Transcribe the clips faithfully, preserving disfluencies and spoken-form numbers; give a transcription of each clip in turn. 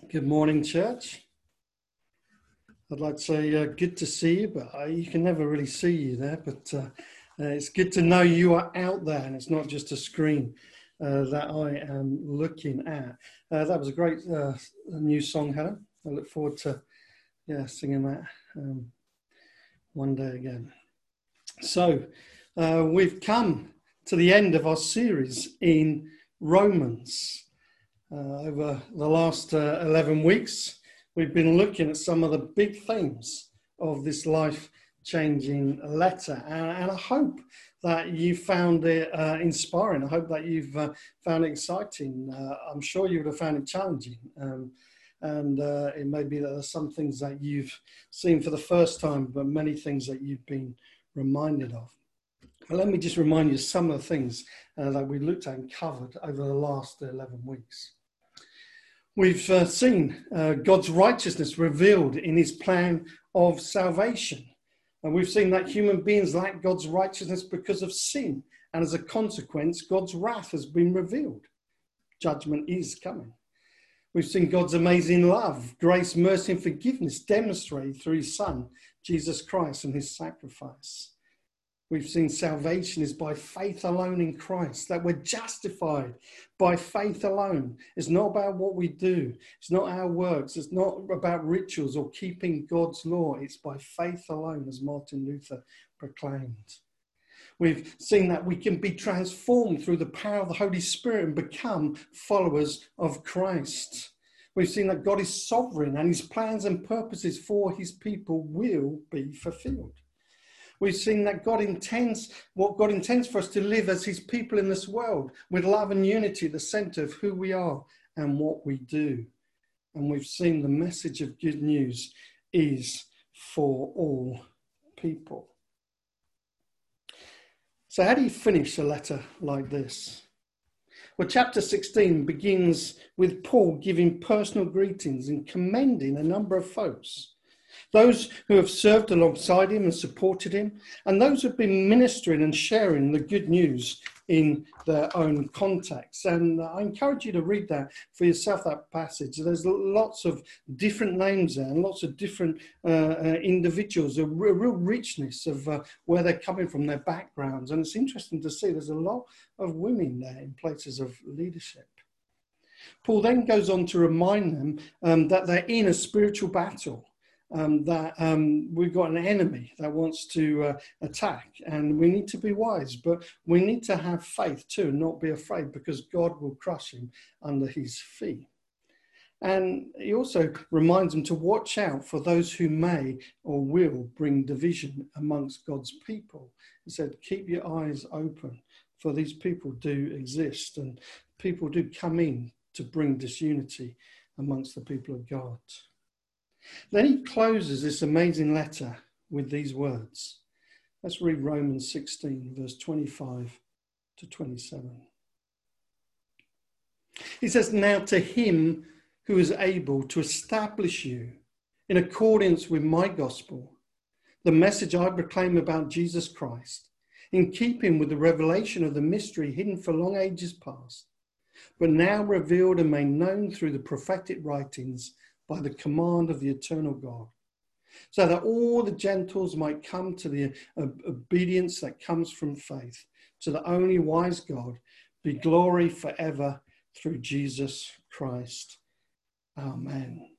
Good morning, church. I'd like to say uh, good to see you, but uh, you can never really see you there. But uh, uh, it's good to know you are out there, and it's not just a screen uh, that I am looking at. Uh, that was a great uh, new song, Helen. I look forward to yeah singing that um, one day again. So uh, we've come to the end of our series in Romans. Uh, over the last uh, eleven weeks, we've been looking at some of the big themes of this life-changing letter. And, and I hope that you found it uh, inspiring. I hope that you've uh, found it exciting. Uh, I'm sure you would have found it challenging. Um, and uh, it may be that there's some things that you've seen for the first time, but many things that you've been reminded of. But let me just remind you some of the things uh, that we looked at and covered over the last eleven weeks. We've uh, seen uh, God's righteousness revealed in his plan of salvation. And we've seen that human beings lack God's righteousness because of sin. And as a consequence, God's wrath has been revealed. Judgment is coming. We've seen God's amazing love, grace, mercy, and forgiveness demonstrated through his Son, Jesus Christ, and his sacrifice. We've seen salvation is by faith alone in Christ, that we're justified by faith alone. It's not about what we do. It's not our works. It's not about rituals or keeping God's law. It's by faith alone, as Martin Luther proclaimed. We've seen that we can be transformed through the power of the Holy Spirit and become followers of Christ. We've seen that God is sovereign and his plans and purposes for his people will be fulfilled. We've seen that God intends, what God intends for us to live as his people in this world, with love and unity at the centre of who we are and what we do. And we've seen the message of good news is for all people. So how do you finish a letter like this? Well, chapter sixteen begins with Paul giving personal greetings and commending a number of folks. Those who have served alongside him and supported him, and those who have been ministering and sharing the good news in their own context. And I encourage you to read that for yourself, that passage. There's lots of different names there and lots of different uh, uh, individuals, a real, real richness of uh, where they're coming from, their backgrounds. And it's interesting to see there's a lot of women there in places of leadership. Paul then goes on to remind them um, that they're in a spiritual battle. Um, that um, we've got an enemy that wants to uh, attack, and we need to be wise, but we need to have faith too, and not be afraid, because God will crush him under his feet. And he also reminds them to watch out for those who may or will bring division amongst God's people. He said, keep your eyes open, for these people do exist, and people do come in to bring disunity amongst the people of God. Then he closes this amazing letter with these words. Let's read Romans sixteen, verse twenty-five to twenty-seven. He says, now to him who is able to establish you in accordance with my gospel, the message I proclaim about Jesus Christ, in keeping with the revelation of the mystery hidden for long ages past, but now revealed and made known through the prophetic writings by the command of the eternal God, so that all the Gentiles might come to the obedience that comes from faith. To the only wise God be glory forever through Jesus Christ. Amen.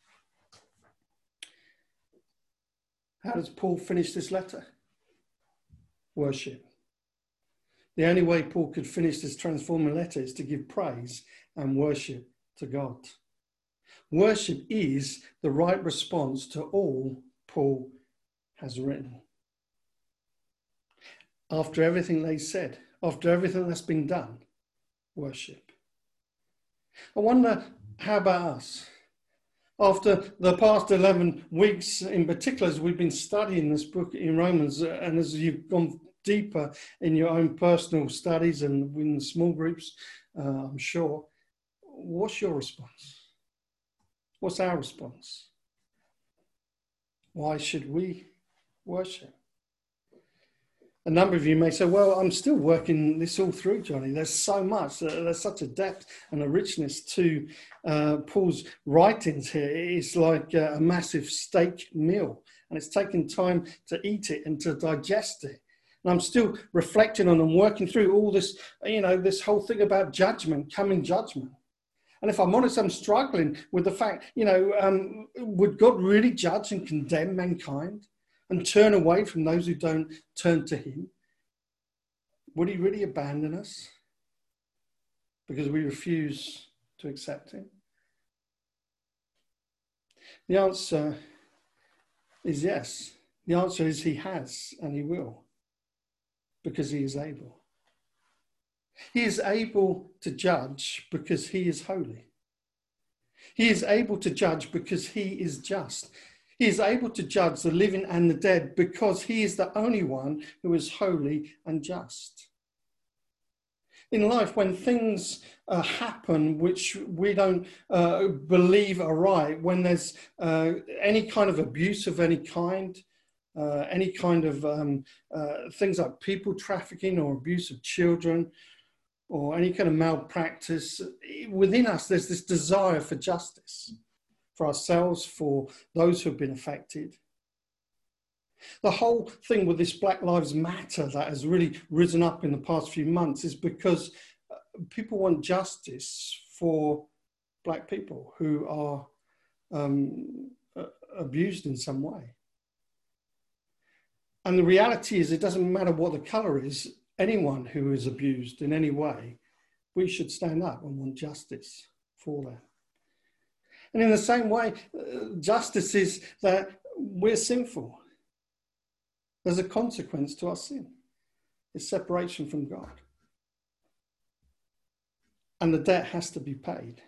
How does Paul finish this letter? Worship. The only way Paul could finish this transforming letter is to give praise and worship to God. Worship is the right response to all Paul has written. After everything they said, after everything that's been done, worship. I wonder, how about us? After the past eleven weeks in particular, as we've been studying this book in Romans, and as you've gone deeper in your own personal studies and in small groups, uh, I'm sure, what's your response? What's our response? Why should we worship? A number of you may say, well, I'm still working this all through, Johnny. There's so much, uh, there's such a depth and a richness to uh, Paul's writings here. It's like uh, a massive steak meal, and it's taken time to eat it and to digest it. And I'm still reflecting on and working through all this, you know, this whole thing about judgment, coming judgment. And if I'm honest, I'm struggling with the fact, you know, um, would God really judge and condemn mankind and turn away from those who don't turn to him? Would he really abandon us because we refuse to accept him? The answer is yes. The answer is he has and he will, because he is able. He is able to judge because he is holy. He is able to judge because he is just. He is able to judge the living and the dead because he is the only one who is holy and just. In life, when things uh, happen which we don't uh, believe are right, when there's uh, any kind of abuse of any kind, uh, any kind of um, uh, things like people trafficking or abuse of children, or any kind of malpractice, within us there's this desire for justice, for ourselves, for those who have been affected. The whole thing with this Black Lives Matter that has really risen up in the past few months is because people want justice for Black people who are um, abused in some way. And the reality is, it doesn't matter what the colour is, anyone who is abused in any way, we should stand up and want justice for them. And in the same way, uh, justice is that we're sinful. There's a consequence to our sin. It's separation from God. And the debt has to be paid.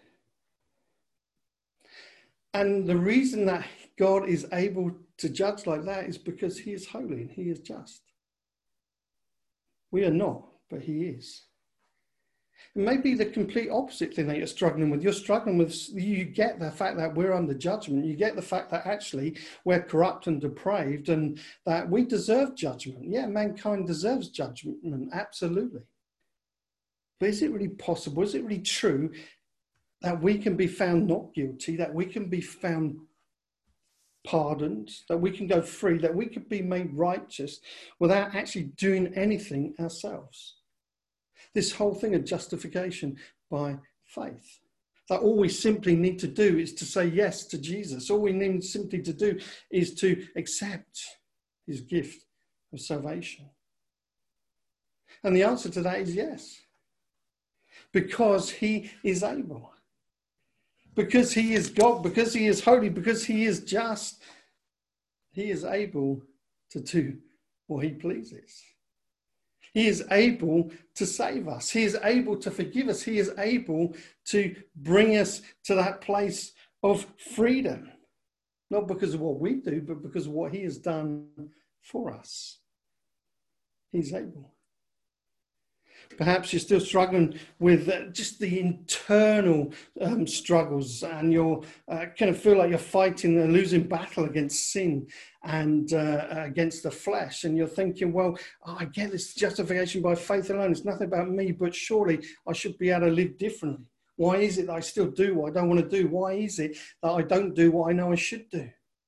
And the reason that God is able to judge like that is because he is holy and he is just. We are not, but he is. It may be the complete opposite thing that you're struggling with. You're struggling with, you get the fact that we're under judgment. You get the fact that actually we're corrupt and depraved and that we deserve judgment. Yeah, mankind deserves judgment, absolutely. But is it really possible? Is it really true that we can be found not guilty, that we can be found pardoned, that we can go free, that we could be made righteous without actually doing anything ourselves? This whole thing of justification by faith, that all we simply need to do is to say yes to Jesus. All we need simply to do is to accept his gift of salvation. And the answer to that is yes, because he is able, because he is God, because he is holy, because he is just. He is able to do what he pleases. He is able to save us. He is able to forgive us. He is able to bring us to that place of freedom. Not because of what we do, but because of what he has done for us. He's able. Perhaps you're still struggling with uh, just the internal um, struggles, and you're uh, kind of feel like you're fighting a losing battle against sin and uh, against the flesh. And you're thinking, well, oh, I get this justification by faith alone. It's nothing about me, but surely I should be able to live differently. Why is it that I still do what I don't want to do? Why is it that I don't do what I know I should do?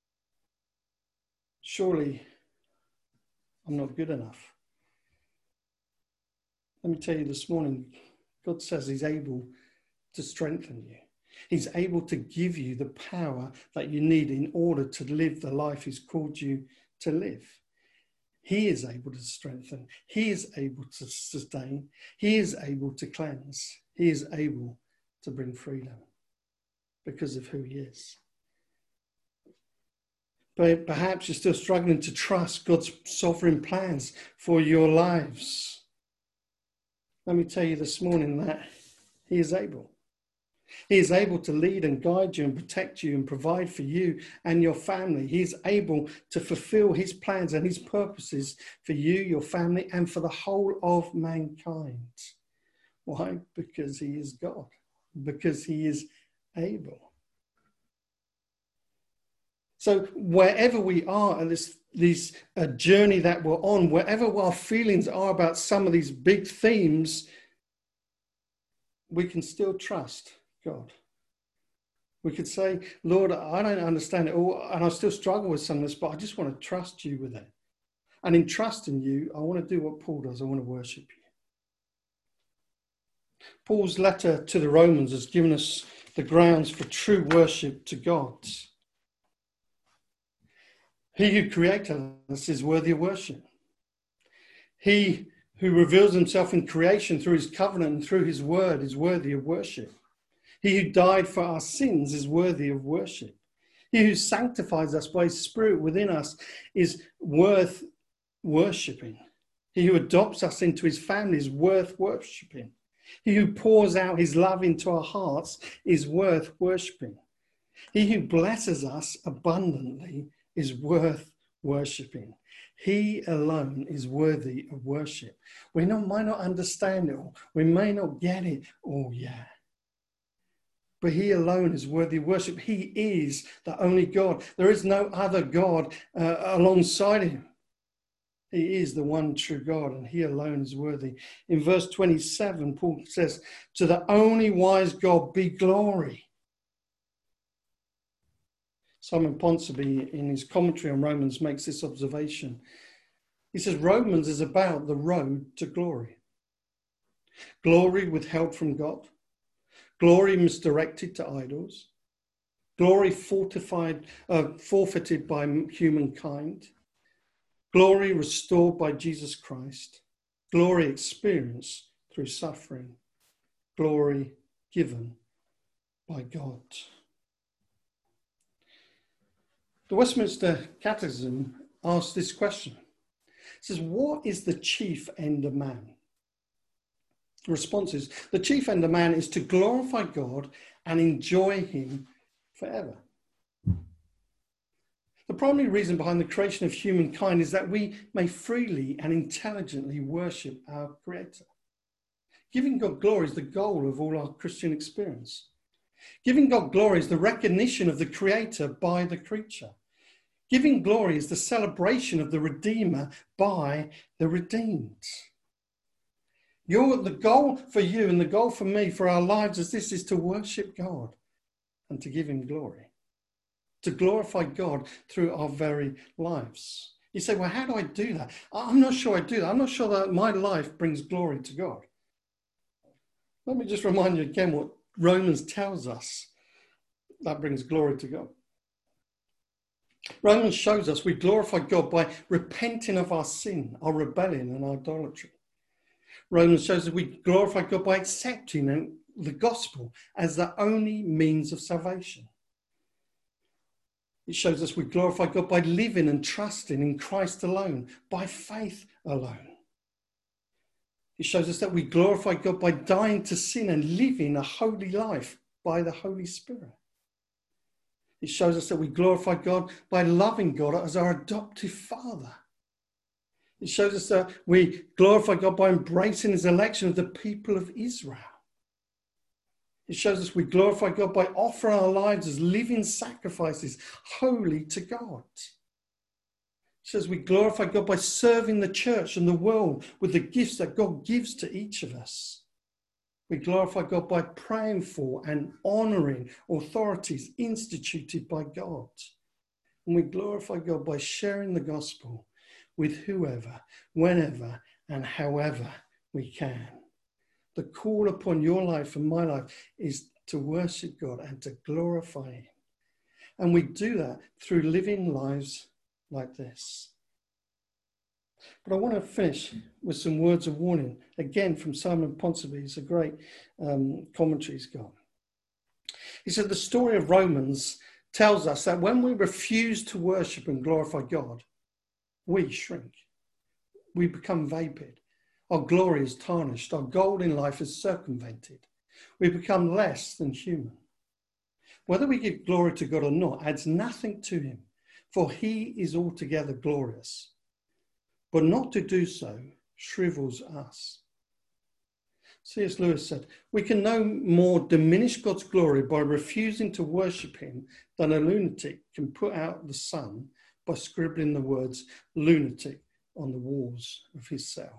Surely I'm not good enough. Let me tell you this morning, God says he's able to strengthen you. He's able to give you the power that you need in order to live the life he's called you to live. He is able to strengthen. He is able to sustain. He is able to cleanse. He is able to bring freedom because of who he is. But perhaps you're still struggling to trust God's sovereign plans for your lives. Let me tell you this morning that he is able. He is able to lead and guide you and protect you and provide for you and your family. He is able to fulfill his plans and his purposes for you, your family, and for the whole of mankind. Why? Because he is God. Because he is able. So wherever we are in this, this uh, journey that we're on, wherever our feelings are about some of these big themes, we can still trust God. We could say, Lord, I don't understand it all, and I still struggle with some of this, but I just want to trust you with it. And in trusting you, I want to do what Paul does. I want to worship you. Paul's letter to the Romans has given us the grounds for true worship to God. He who created us is worthy of worship. He who reveals himself in creation through his covenant and through his word is worthy of worship. He who died for our sins is worthy of worship. He who sanctifies us by his Spirit within us is worth worshipping. He who adopts us into his family is worth worshipping. He who pours out his love into our hearts is worth worshipping. He who blesses us abundantly is worth worshipping. He alone is worthy of worship. We not, might not understand it all. We may not get it all yet. But he alone is worthy of worship. He is the only God. There is no other God uh, alongside him. He is the one true God, and he alone is worthy. In verse twenty-seven, Paul says, to the only wise God be glory. Simon Ponsonby, in his commentary on Romans, makes this observation. He says, Romans is about the road to glory. Glory withheld from God. Glory misdirected to idols. Glory fortified, uh, forfeited by humankind. Glory restored by Jesus Christ. Glory experienced through suffering. Glory given by God. The Westminster Catechism asks this question. It says, what is the chief end of man? The response is, the chief end of man is to glorify God and enjoy him forever. The primary reason behind the creation of humankind is that we may freely and intelligently worship our Creator. Giving God glory is the goal of all our Christian experience. Giving God glory is the recognition of the Creator by the creature. Giving glory is the celebration of the Redeemer by the redeemed. Your, the goal for you and the goal for me, for our lives, as this is to worship God and to give him glory. To glorify God through our very lives. You say, well, how do I do that? I'm not sure I do that. I'm not sure that my life brings glory to God. Let me just remind you again what Romans tells us that brings glory to God. Romans shows us we glorify God by repenting of our sin, our rebellion and idolatry. Romans shows us we glorify God by accepting the gospel as the only means of salvation. It shows us we glorify God by living and trusting in Christ alone, by faith alone. It shows us that we glorify God by dying to sin and living a holy life by the Holy Spirit. It shows us that we glorify God by loving God as our adoptive Father. It shows us that we glorify God by embracing his election of the people of Israel. It shows us we glorify God by offering our lives as living sacrifices, holy to God. It says we glorify God by serving the church and the world with the gifts that God gives to each of us. We glorify God by praying for and honouring authorities instituted by God. And we glorify God by sharing the gospel with whoever, whenever, and however we can. The call upon your life and my life is to worship God and to glorify him. And we do that through living lives like this. But I want to finish with some words of warning, again from Simon Ponsonby. It's a great um, commentary he's got. He said the story of Romans tells us that when we refuse to worship and glorify God, we shrink. We become vapid. Our glory is tarnished. Our goal in life is circumvented. We become less than human. Whether we give glory to God or not adds nothing to him, for he is altogether glorious. But not to do so shrivels us. C S Lewis said, we can no more diminish God's glory by refusing to worship him than a lunatic can put out the sun by scribbling the words lunatic on the walls of his cell.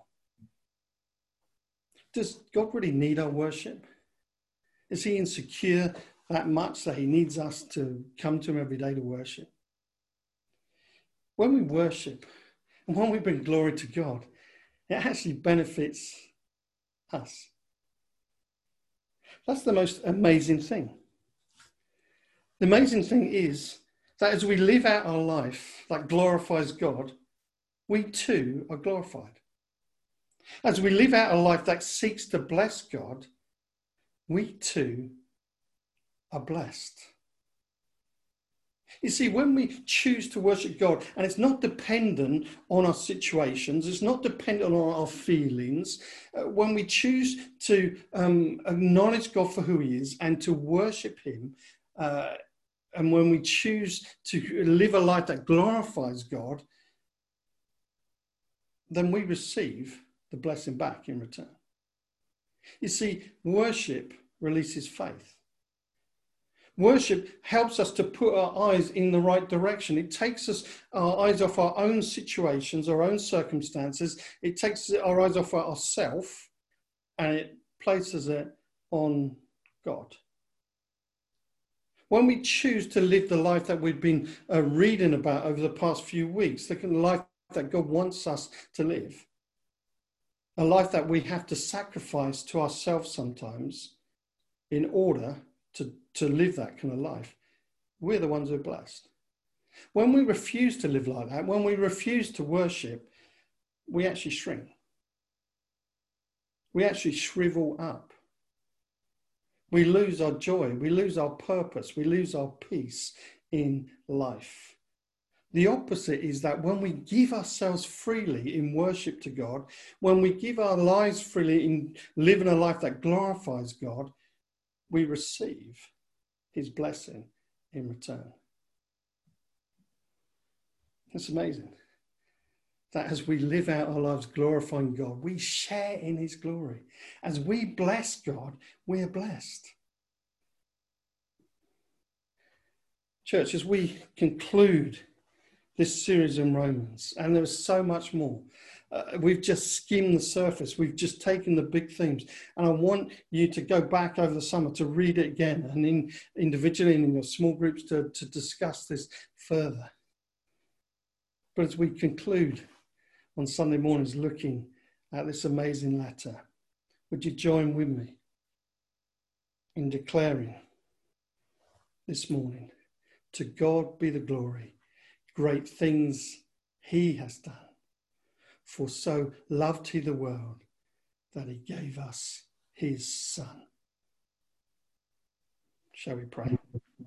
Does God really need our worship? Is he insecure that much that he needs us to come to him every day to worship? When we worship and when we bring glory to God, it actually benefits us. That's the most amazing thing. The amazing thing is that as we live out our life that glorifies God, we too are glorified. As we live out a life that seeks to bless God, we too are blessed. You see, when we choose to worship God, and it's not dependent on our situations, it's not dependent on our feelings, uh, when we choose to um, acknowledge God for who he is and to worship him, uh, and when we choose to live a life that glorifies God, then we receive the blessing back in return. You see, worship releases faith. Worship helps us to put our eyes in the right direction. It takes us our eyes off our own situations, our own circumstances. It takes our eyes off ourselves and it places it on God. When we choose to live the life that we've been uh, reading about over the past few weeks, the kind of life that God wants us to live, a life that we have to sacrifice to ourselves sometimes in order to, to live that kind of life, we're the ones who are blessed. When we refuse to live like that, when we refuse to worship, we actually shrink. We actually shrivel up. We lose our joy. We lose our purpose. We lose our peace in life. The opposite is that when we give ourselves freely in worship to God, when we give our lives freely in living a life that glorifies God, we receive his blessing in return. It's amazing that as we live out our lives glorifying God, we share in his glory. As we bless God, we are blessed. Church, as we conclude this series in Romans, and there is so much more, Uh, we've just skimmed the surface. We've just taken the big themes. And I want you to go back over the summer to read it again and in, individually and in your small groups to, to discuss this further. But as we conclude on Sunday mornings looking at this amazing letter, would you join with me in declaring this morning, to God be the glory, great things he has done. For so loved he the world that he gave us his Son. Shall we pray?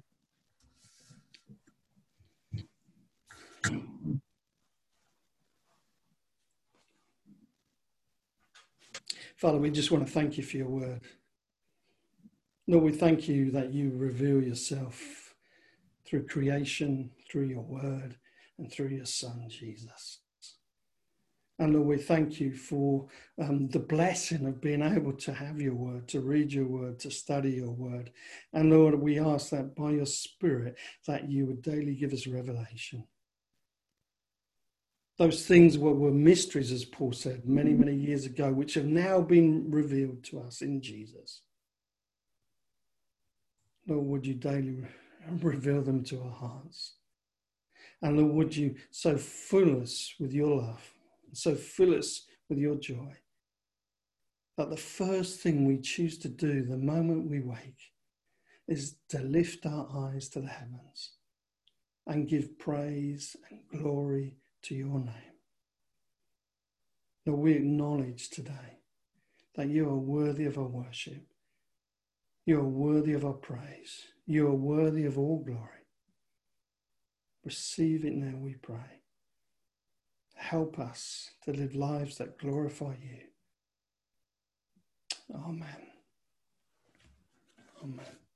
Father, we just want to thank you for your word. Lord, we thank you that you reveal yourself through creation, through your word, and through your Son, Jesus. And Lord, we thank you for um, the blessing of being able to have your word, to read your word, to study your word. And Lord, we ask that by your Spirit, that you would daily give us revelation. Those things were, were mysteries, as Paul said many, many years ago, which have now been revealed to us in Jesus. Lord, would you daily reveal them to our hearts? And Lord, would you so fill us with your love, so fill us with your joy, that the first thing we choose to do the moment we wake is to lift our eyes to the heavens and give praise and glory to your name. Lord, we acknowledge today that you are worthy of our worship. You are worthy of our praise. You are worthy of all glory. Receive it now, we pray. Help us to live lives that glorify you. Amen. Amen.